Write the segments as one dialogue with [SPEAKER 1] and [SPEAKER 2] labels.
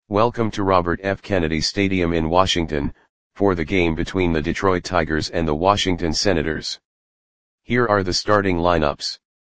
[SPEAKER 1] Welcome to Robert F. Kennedy Stadium in Washington, for the game between the Detroit Tigers and the Washington Senators. Here are the starting lineups.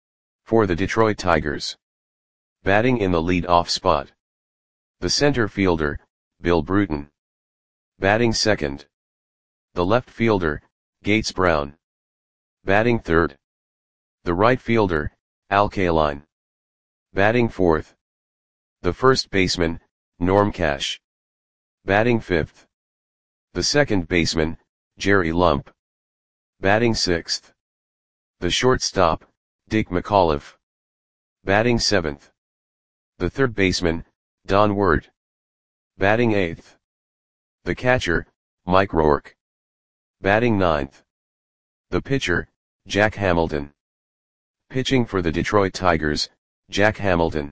[SPEAKER 1] For the Detroit Tigers. Batting in the lead-off spot. The center fielder, Bill Bruton. Batting second. The left fielder, Gates Brown. Batting third. The right fielder, Al Kaline. Batting fourth. The first baseman, Norm Cash. Batting fifth. The second baseman, Jerry Lump. Batting sixth. The shortstop, Dick McAuliffe. Batting seventh. The third baseman, Don Ward. Batting eighth. The catcher, Mike Rourke. Batting ninth. The pitcher, Jack Hamilton. Pitching for the Detroit Tigers, Jack Hamilton.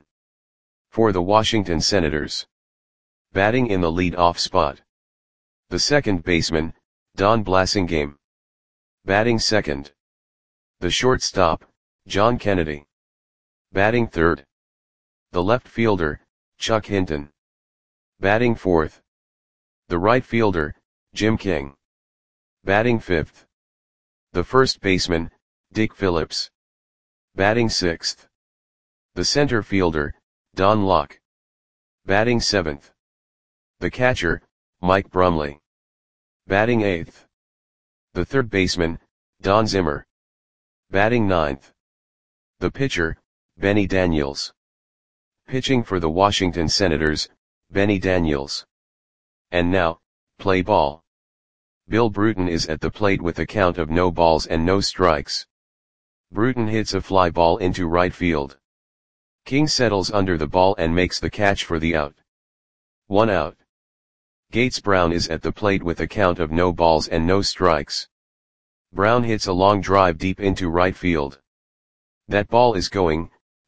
[SPEAKER 1] For the Washington Senators. Batting in the lead-off spot. The second baseman, Don Blasingame. Batting second. The shortstop, John Kennedy. Batting third. The left fielder, Chuck Hinton. Batting fourth. The right fielder, Jim King. Batting fifth. The first baseman, Dick Phillips. Batting sixth. The center fielder, Don Locke. Batting seventh. The catcher, Mike Brumley. Batting eighth. The third baseman, Don Zimmer. Batting ninth. The pitcher, Benny Daniels. Pitching for the Washington Senators, Benny Daniels. And now, play ball. Bill Bruton is at the plate with a count of no balls and no strikes. Bruton hits a fly ball into right field. King settles under the ball and makes the catch for the out. 1 out. Gates Brown is at the plate with a count of no balls and no strikes. Brown hits a long drive deep into right field. That ball is gone.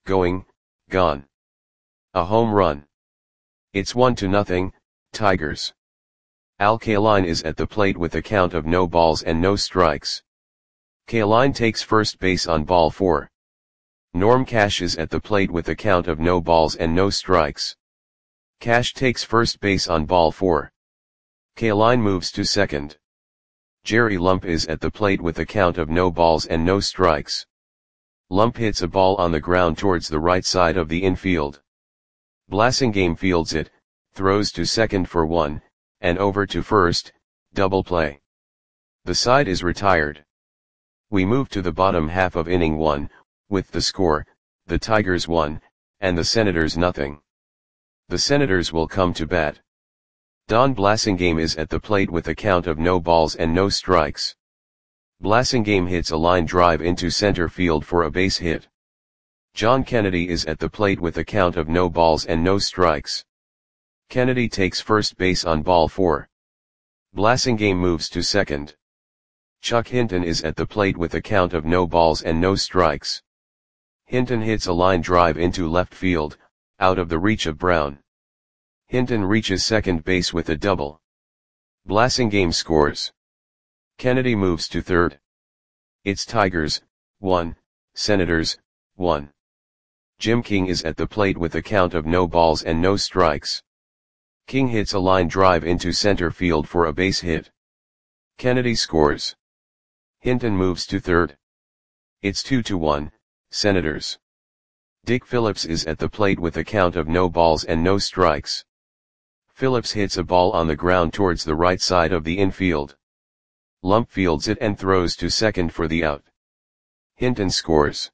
[SPEAKER 1] A home run. It's 1-0, Tigers. Al Kaline is at the plate with a count of no balls and no strikes. Kaline takes first base on ball 4. Norm Cash is at the plate with a count of no balls and no strikes. Cash takes first base on ball 4. Kaline moves to second. Jerry Lump is at the plate with a count of no balls and no strikes. Lump hits a ball on the ground towards the right side of the infield. Blasingame fields it, throws to second for 1, and over to first, double play. The side is retired. We move to the bottom half of inning 1, with the score, the Tigers 1, and the Senators 0. The Senators will come to bat. Don Blasingame is at the plate with a count of no balls and no strikes. Blasingame hits a line drive into center field for a base hit. John Kennedy is at the plate with a count of no balls and no strikes. Kennedy takes first base on ball 4. Blasingame moves to second. Chuck Hinton is at the plate with a count of no balls and no strikes. Hinton hits a line drive into left field, out of the reach of Brown. Hinton reaches second base with a double. Blasingame scores. Kennedy moves to third. It's Tigers, 1, Senators, 1. Jim King is at the plate with a count of no balls and no strikes. King hits a line drive into center field for a base hit. Kennedy scores. Hinton moves to third. It's 2-1, Senators. Dick Phillips is at the plate with a count of no balls and no strikes. Phillips hits a ball on the ground towards the right side of the infield. Lump fields it and throws to second for the out. Hinton scores.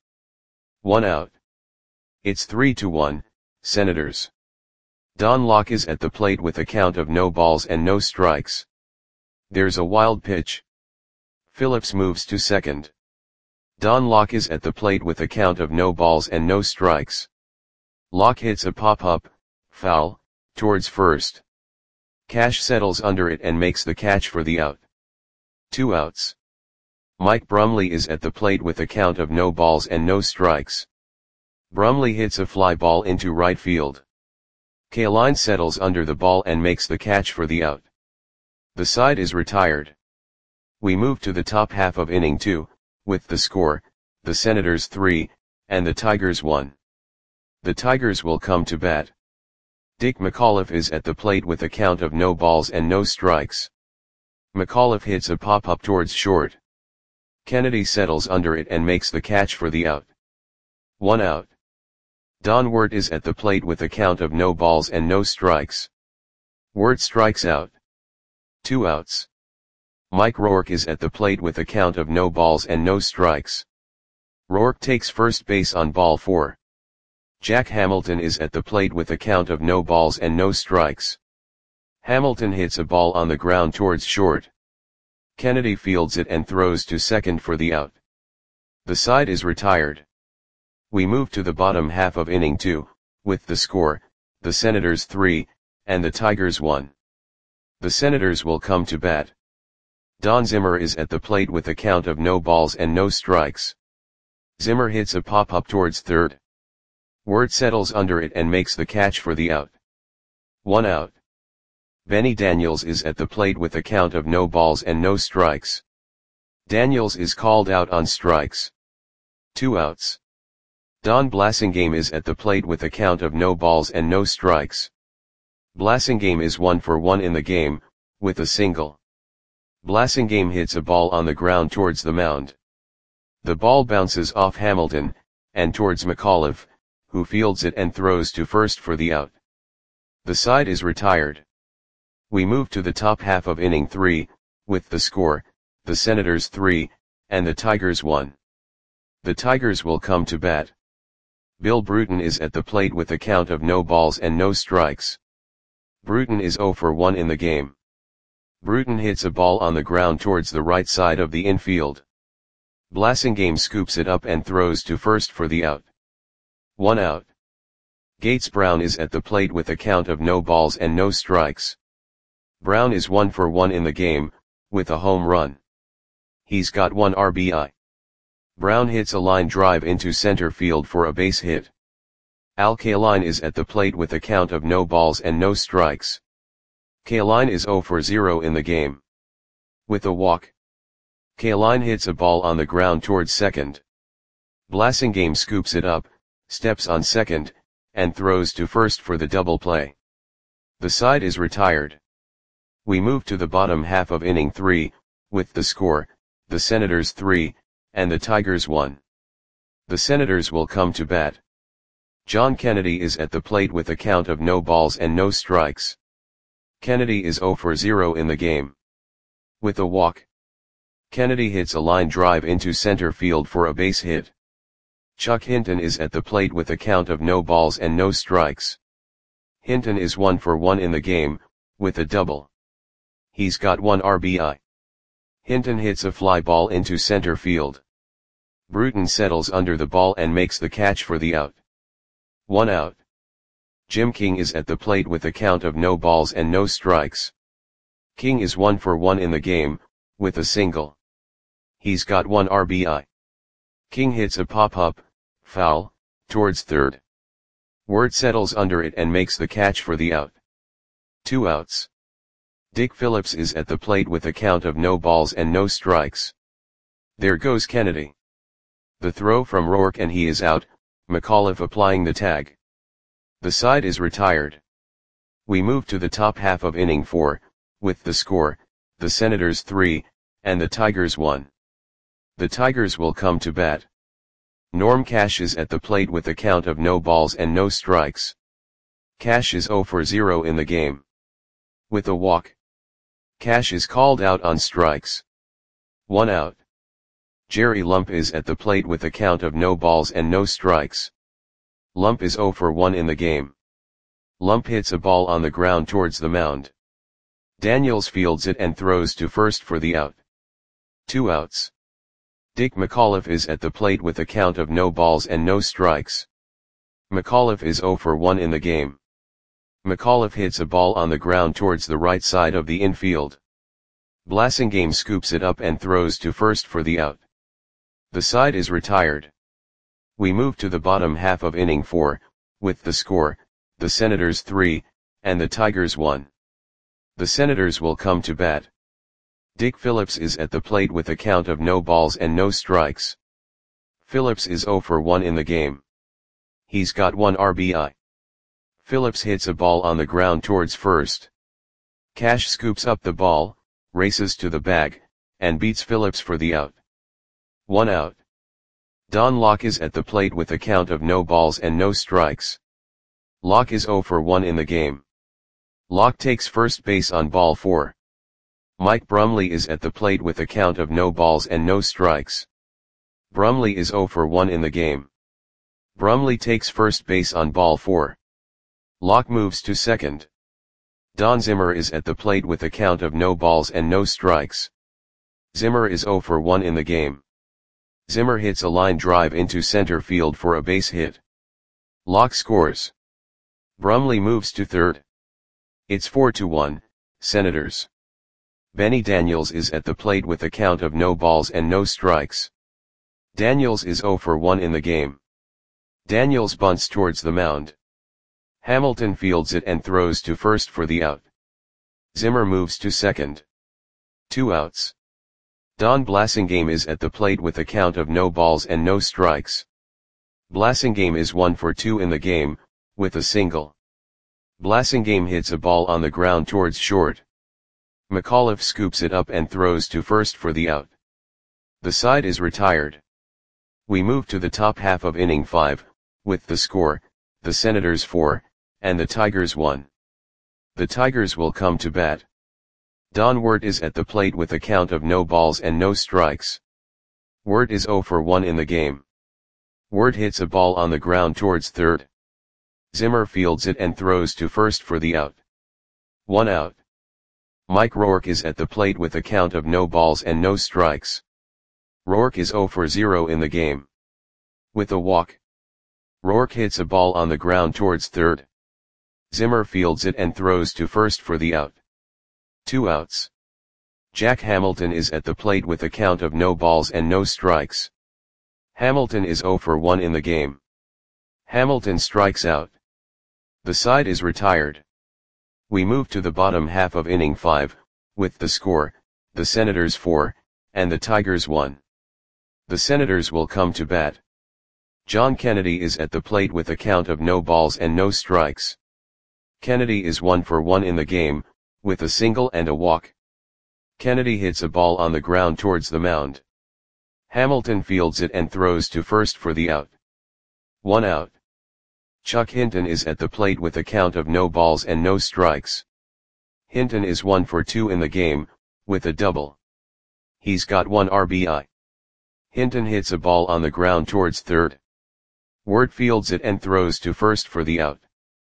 [SPEAKER 1] 1 out. It's 3-1, Senators. Don Locke is at the plate with a count of no balls and no strikes. There's a wild pitch. Phillips moves to second. Don Locke is at the plate with a count of no balls and no strikes. Locke hits a pop-up, foul, towards first. Cash settles under it and makes the catch for the out. 2 outs. Mike Brumley is at the plate with a count of no balls and no strikes. Brumley hits a fly ball into right field. Kaline settles under the ball and makes the catch for the out. The side is retired. We move to the top half of inning 2, with the score, the Senators 3, and the Tigers 1. The Tigers will come to bat. Dick McAuliffe is at the plate with a count of no balls and no strikes. McAuliffe hits a pop-up towards short. Kennedy settles under it and makes the catch for the out. 1 out. Don Wert is at the plate with a count of no balls and no strikes. Wert strikes out. 2 outs. Mike Rourke is at the plate with a count of no balls and no strikes. Rourke takes first base on ball 4. Jack Hamilton is at the plate with a count of no balls and no strikes. Hamilton hits a ball on the ground towards short. Kennedy fields it and throws to second for the out. The side is retired. We move to the bottom half of inning 2, with the score, the Senators 3, and the Tigers 1. The Senators will come to bat. Don Zimmer is at the plate with a count of no balls and no strikes. Zimmer hits a pop-up towards third. Wert settles under it and makes the catch for the out. 1 out. Benny Daniels is at the plate with a count of no balls and no strikes. Daniels is called out on strikes. 2 outs. Don Blasingame is at the plate with a count of no balls and no strikes. Blasingame is 1 for 1 in the game, with a single. Blasingame hits a ball on the ground towards the mound. The ball bounces off Hamilton, and towards McAuliffe, who fields it and throws to first for the out. The side is retired. We move to the top half of inning 3, with the score, the Senators 3, and the Tigers 1. The Tigers will come to bat. Bill Bruton is at the plate with a count of no balls and no strikes. Bruton is 0 for 1 in the game. Bruton hits a ball on the ground towards the right side of the infield. Blasingame scoops it up and throws to first for the out. 1 out. Gates Brown is at the plate with a count of no balls and no strikes. Brown is 1 for 1 in the game, with a home run. He's got 1 RBI. Brown hits a line drive into center field for a base hit. Al Kaline is at the plate with a count of no balls and no strikes. Kaline is 0 for 0 in the game. With a walk. Kaline hits a ball on the ground towards second. Blasingame scoops it up, steps on second, and throws to first for the double play. The side is retired. We move to the bottom half of inning 3, with the score, the Senators 3, and the Tigers 1. The Senators will come to bat. John Kennedy is at the plate with a count of no balls and no strikes. Kennedy is 0 for 0 in the game. With a walk. Kennedy hits a line drive into center field for a base hit. Chuck Hinton is at the plate with a count of no balls and no strikes. Hinton is 1 for 1 in the game, with a double. He's got 1 RBI. Hinton hits a fly ball into center field. Bruton settles under the ball and makes the catch for the out. 1 out. Jim King is at the plate with a count of no balls and no strikes. King is 1 for 1 in the game, with a single. He's got 1 RBI. King hits a pop-up, foul, towards third. Wert settles under it and makes the catch for the out. 2 outs. Dick Phillips is at the plate with a count of no balls and no strikes. There goes Kennedy. The throw from Rourke and he is out, McAuliffe applying the tag. The side is retired. We move to the top half of inning 4, with the score, the Senators 3, and the Tigers 1. The Tigers will come to bat. Norm Cash is at the plate with a count of no balls and no strikes. Cash is 0 for 0 in the game. With a walk. Cash is called out on strikes. 1 out. Jerry Lump is at the plate with a count of no balls and no strikes. Lump is 0 for 1 in the game. Lump hits a ball on the ground towards the mound. Daniels fields it and throws to first for the out. 2 outs. Dick McAuliffe is at the plate with a count of no balls and no strikes. McAuliffe is 0 for 1 in the game. McAuliffe hits a ball on the ground towards the right side of the infield. Blasingame scoops it up and throws to first for the out. The side is retired. We move to the bottom half of inning 4, with the score, the Senators 3, and the Tigers 1. The Senators will come to bat. Dick Phillips is at the plate with a count of no balls and no strikes. Phillips is 0 for 1 in the game. He's got 1 RBI. Phillips hits a ball on the ground towards first. Cash scoops up the ball, races to the bag, and beats Phillips for the out. 1 out. Don Locke is at the plate with a count of no balls and no strikes. Locke is 0 for 1 in the game. Locke takes first base on ball 4. Mike Brumley is at the plate with a count of no balls and no strikes. Brumley is 0 for 1 in the game. Brumley takes first base on ball 4. Locke moves to second. Don Zimmer is at the plate with a count of no balls and no strikes. Zimmer is 0 for 1 in the game. Zimmer hits a line drive into center field for a base hit. Locke scores. Brumley moves to third. It's 4-1, Senators. Benny Daniels is at the plate with a count of no balls and no strikes. Daniels is 0 for 1 in the game. Daniels bunts towards the mound. Hamilton fields it and throws to first for the out. Zimmer moves to second. 2 outs. Don Blasingame is at the plate with a count of no balls and no strikes. Blasingame is 1 for 2 in the game, with a single. Blasingame hits a ball on the ground towards short. McAuliffe scoops it up and throws to first for the out. The side is retired. We move to the top half of inning 5, with the score, the Senators 4, and the Tigers 1. The Tigers will come to bat. Don Wirt is at the plate with a count of no balls and no strikes. Wirt is 0 for 1 in the game. Wirt hits a ball on the ground towards third. Zimmer fields it and throws to first for the out. 1 out. Mike Rourke is at the plate with a count of no balls and no strikes. Rourke is 0 for 0 in the game. With a walk. Rourke hits a ball on the ground towards third. Zimmer fields it and throws to first for the out. 2 outs. Jack Hamilton is at the plate with a count of no balls and no strikes. Hamilton is 0 for 1 in the game. Hamilton strikes out. The side is retired. We move to the bottom half of inning 5, with the score, the Senators 4, and the Tigers 1. The Senators will come to bat. John Kennedy is at the plate with a count of no balls and no strikes. Kennedy is 1 for 1 in the game, with a single and a walk. Kennedy hits a ball on the ground towards the mound. Hamilton fields it and throws to first for the out. 1 out. Chuck Hinton is at the plate with a count of no balls and no strikes. Hinton is 1 for 2 in the game, with a double. He's got 1 RBI. Hinton hits a ball on the ground towards third. Wirt fields it and throws to first for the out.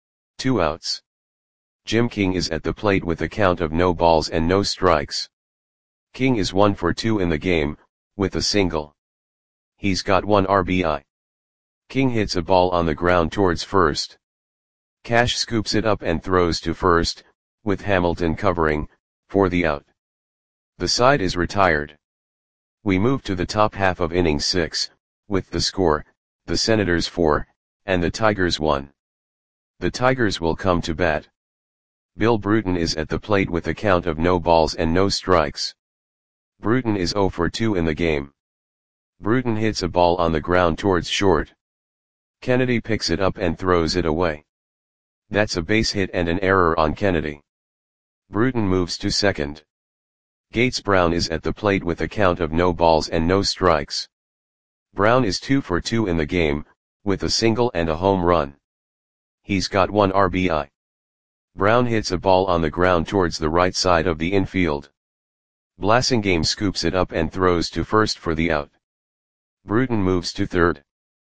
[SPEAKER 1] 2 outs. Jim King is at the plate with a count of no balls and no strikes. King is 1 for 2 in the game, with a single. He's got 1 RBI. King hits a ball on the ground towards first. Cash scoops it up and throws to first, with Hamilton covering, for the out. The side is retired. We move to the top half of inning 6, with the score, the Senators 4, and the Tigers 1. The Tigers will come to bat. Bill Bruton is at the plate with a count of no balls and no strikes. Bruton is 0 for 2 in the game. Bruton hits a ball on the ground towards short. Kennedy picks it up and throws it away. That's a base hit and an error on Kennedy. Bruton moves to second. Gates Brown is at the plate with a count of no balls and no strikes. Brown is 2 for 2 in the game, with a single and a home run. He's got 1 RBI. Brown hits a ball on the ground towards the right side of the infield. Blasingame scoops it up and throws to first for the out. Bruton moves to third.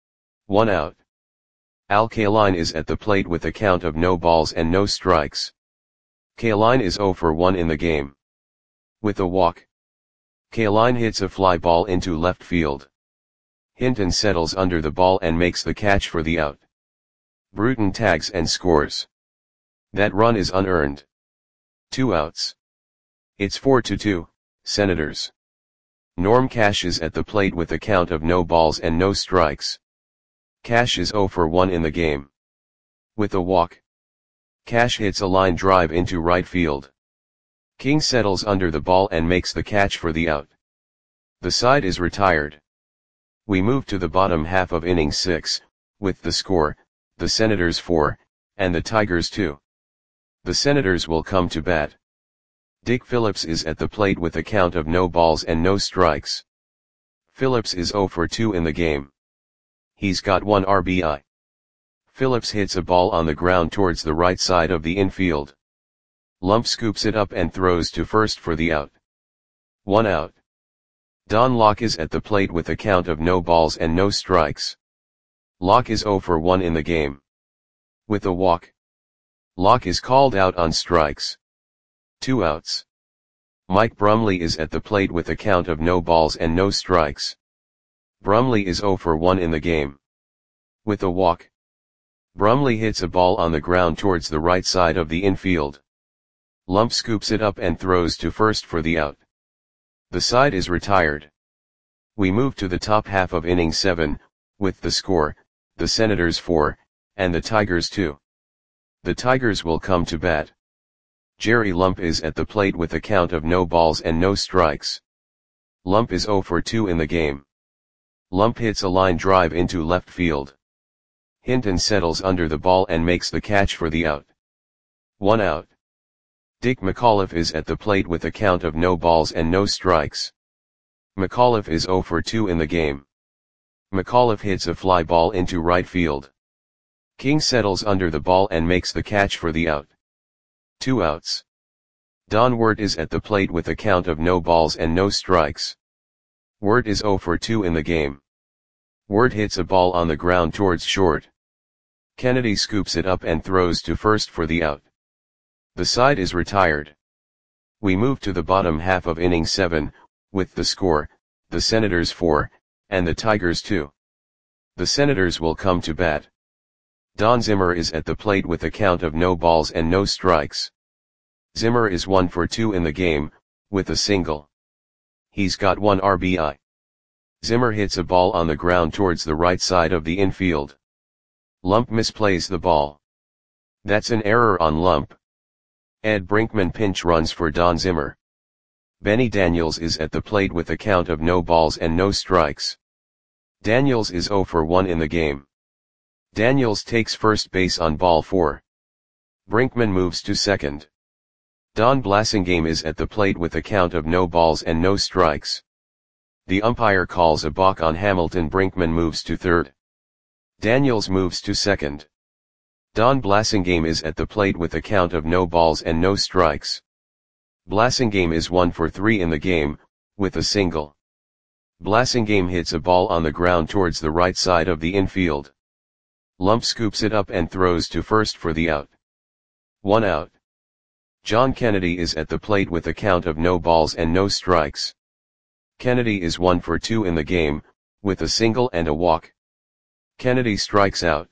[SPEAKER 1] 1 out. Al Kaline is at the plate with a count of no balls and no strikes. Kaline is 0 for 1 in the game. With a walk. Kaline hits a fly ball into left field. Hinton settles under the ball and makes the catch for the out. Bruton tags and scores. That run is unearned. 2 outs. It's 4-2, Senators. Norm Cash is at the plate with a count of no balls and no strikes. Cash is 0 for 1 in the game. With a walk. Cash hits a line drive into right field. King settles under the ball and makes the catch for the out. The side is retired. We move to the bottom half of inning 6, with the score, the Senators 4, and the Tigers too. The Senators will come to bat. Dick Phillips is at the plate with a count of no balls and no strikes. Phillips is 0 for 2 in the game. He's got 1 RBI. Phillips hits a ball on the ground towards the right side of the infield. Lump scoops it up and throws to first for the out. 1 out. Don Locke is at the plate with a count of no balls and no strikes. Locke is 0 for 1 in the game. With a walk, Locke is called out on strikes. 2 outs. Mike Brumley is at the plate with a count of no balls and no strikes. Brumley is 0 for 1 in the game. With a walk, Brumley hits a ball on the ground towards the right side of the infield. Lump scoops it up and throws to first for the out. The side is retired. We move to the top half of inning 7, with the score, the Senators 4, and the Tigers 2. The Tigers will come to bat. Jerry Lump is at the plate with a count of no balls and no strikes. Lump is 0 for 2 in the game. Lump hits a line drive into left field. Hinton settles under the ball and makes the catch for the out. 1 out. Dick McAuliffe is at the plate with a count of no balls and no strikes. McAuliffe is 0 for 2 in the game. McAuliffe hits a fly ball into right field. King settles under the ball and makes the catch for the out. 2 outs. Don Wirt is at the plate with a count of no balls and no strikes. Wirt is 0 for 2 in the game. Wirt hits a ball on the ground towards short. Kennedy scoops it up and throws to first for the out. The side is retired. We move to the bottom half of inning 7, with the score, the Senators 4, and the Tigers 2. The Senators will come to bat. Don Zimmer is at the plate with a count of no balls and no strikes. Zimmer is 1 for 2 in the game, with a single. He's got 1 RBI. Zimmer hits a ball on the ground towards the right side of the infield. Lump misplays the ball. That's an error on Lump. Ed Brinkman pinch runs for Don Zimmer. Benny Daniels is at the plate with a count of no balls and no strikes. Daniels is 0 for 1 in the game. Daniels takes first base on ball 4. Brinkman moves to second. Don Blasingame is at the plate with a count of no balls and no strikes. The umpire calls a balk on Hamilton. Brinkman moves to third. Daniels moves to second. Don Blasingame is at the plate with a count of no balls and no strikes. Blasingame is 1 for 3 in the game, with a single. Blasingame hits a ball on the ground towards the right side of the infield. Lump scoops it up and throws to first for the out. 1 out. John Kennedy is at the plate with a count of no balls and no strikes. Kennedy is 1 for 2 in the game, with a single and a walk. Kennedy strikes out.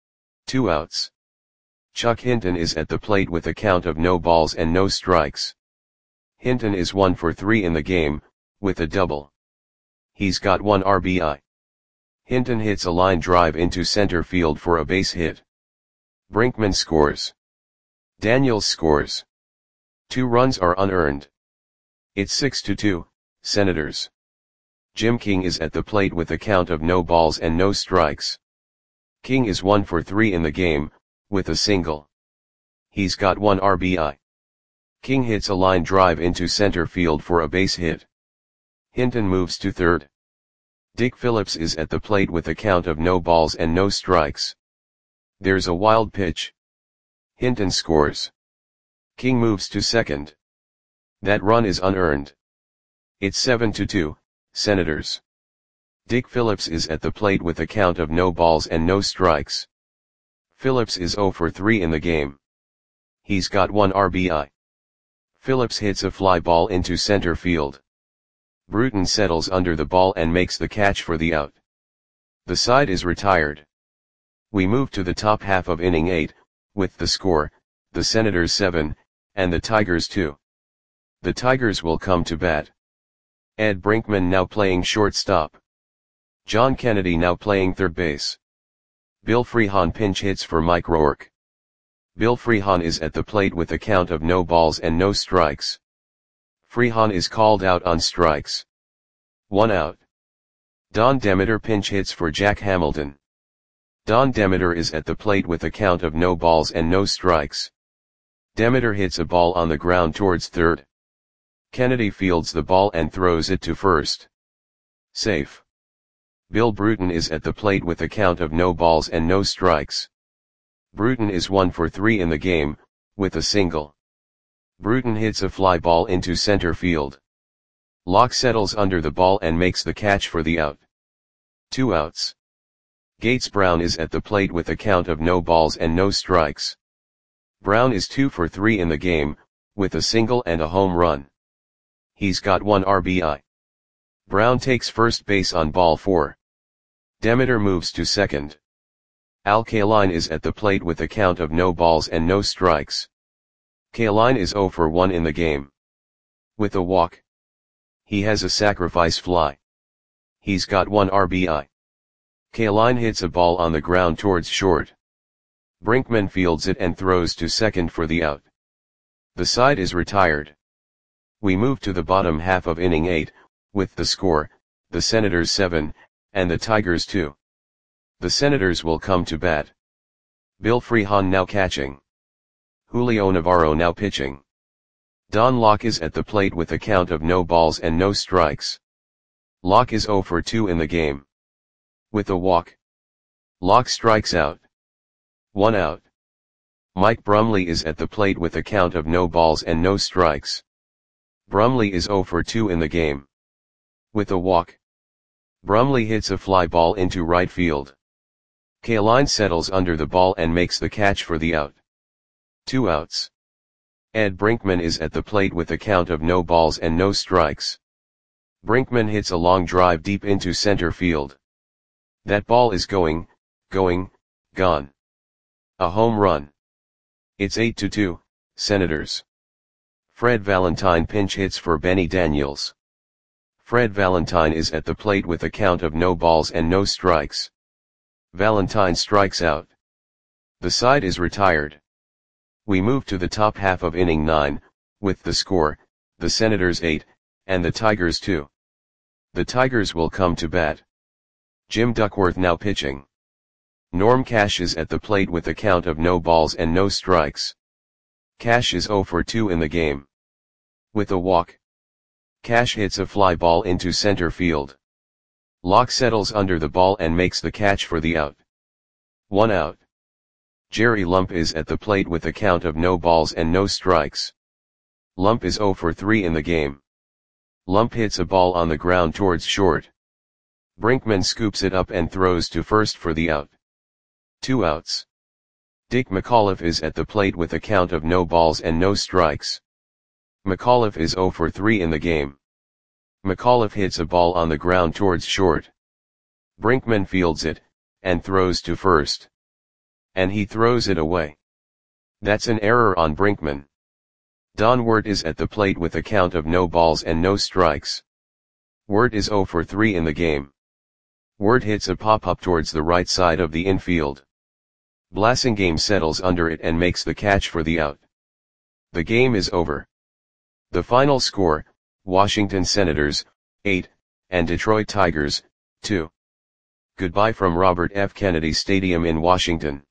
[SPEAKER 1] 2 outs. Chuck Hinton is at the plate with a count of no balls and no strikes. Hinton is 1 for 3 in the game, with a double. He's got 1 RBI. Hinton hits a line drive into center field for a base hit. Brinkman scores. Daniels scores. 2 runs are unearned. It's 6-2, Senators. Jim King is at the plate with a count of no balls and no strikes. King is 1 for 3 in the game, with a single. He's got 1 RBI. King hits a line drive into center field for a base hit. Hinton moves to third. Dick Phillips is at the plate with a count of no balls and no strikes. There's a wild pitch. Hinton scores. King moves to second. That run is unearned. It's 7-2, Senators. Dick Phillips is at the plate with a count of no balls and no strikes. Phillips is 0 for 3 in the game. He's got 1 RBI. Phillips hits a fly ball into center field. Bruton settles under the ball and makes the catch for the out. The side is retired. We move to the top half of inning 8, with the score, the Senators 7, and the Tigers 2. The Tigers will come to bat. Ed Brinkman now playing shortstop. John Kennedy now playing third base. Bill Freehan pinch hits for Mike Rourke. Bill Freehan is at the plate with a count of no balls and no strikes. Freehan is called out on strikes. 1 out. Don Demeter pinch hits for Jack Hamilton. Don Demeter is at the plate with a count of no balls and no strikes. Demeter hits a ball on the ground towards third. Kennedy fields the ball and throws it to first. Safe. Bill Bruton is at the plate with a count of no balls and no strikes. Bruton is 1 for 3 in the game, with a single. Bruton hits a fly ball into center field. Locke settles under the ball and makes the catch for the out. 2 outs. Gates Brown is at the plate with a count of no balls and no strikes. Brown is 2 for 3 in the game, with a single and a home run. He's got 1 RBI. Brown takes first base on ball 4. Demeter moves to second. Al Kaline is at the plate with a count of no balls and no strikes. Kaline is 0 for 1 in the game. With a walk. He has a sacrifice fly. He's got 1 RBI. Kaline hits a ball on the ground towards short. Brinkman fields it and throws to second for the out. The side is retired. We move to the bottom half of inning 8, with the score, the Senators 7, and the Tigers 2. The Senators will come to bat. Bill Freehan now catching. Julio Navarro now pitching. Don Locke is at the plate with a count of no balls and no strikes. Locke is 0 for 2 in the game. With a walk. Locke strikes out. 1 out. Mike Brumley is at the plate with a count of no balls and no strikes. Brumley is 0 for 2 in the game. With a walk. Brumley hits a fly ball into right field. Kaline settles under the ball and makes the catch for the out. 2 outs. Ed Brinkman is at the plate with a count of no balls and no strikes. Brinkman hits a long drive deep into center field. That ball is gone. A home run. It's 8-2, Senators. Fred Valentine pinch hits for Benny Daniels. Fred Valentine is at the plate with a count of no balls and no strikes. Valentine strikes out. The side is retired. We move to the top half of inning 9, with the score, the Senators 8, and the Tigers 2. The Tigers will come to bat. Jim Duckworth now pitching. Norm Cash is at the plate with a count of no balls and no strikes. Cash is 0 for 2 in the game. With a walk. Cash hits a fly ball into center field. Locke settles under the ball and makes the catch for the out. 1 out. Jerry Lump is at the plate with a count of no balls and no strikes. Lump is 0 for 3 in the game. Lump hits a ball on the ground towards short. Brinkman scoops it up and throws to first for the out. 2 outs. Dick McAuliffe is at the plate with a count of no balls and no strikes. McAuliffe is 0 for 3 in the game. McAuliffe hits a ball on the ground towards short. Brinkman fields it, and throws to first. And he throws it away. That's an error on Brinkman. Don Wirt is at the plate with a count of no balls and no strikes. Wirt is 0 for 3 in the game. Wirt hits a pop-up towards the right side of the infield. Blasingame settles under it and makes the catch for the out. The game is over. The final score, Washington Senators, 8, and Detroit Tigers, 2. Goodbye from Robert F. Kennedy Stadium in Washington.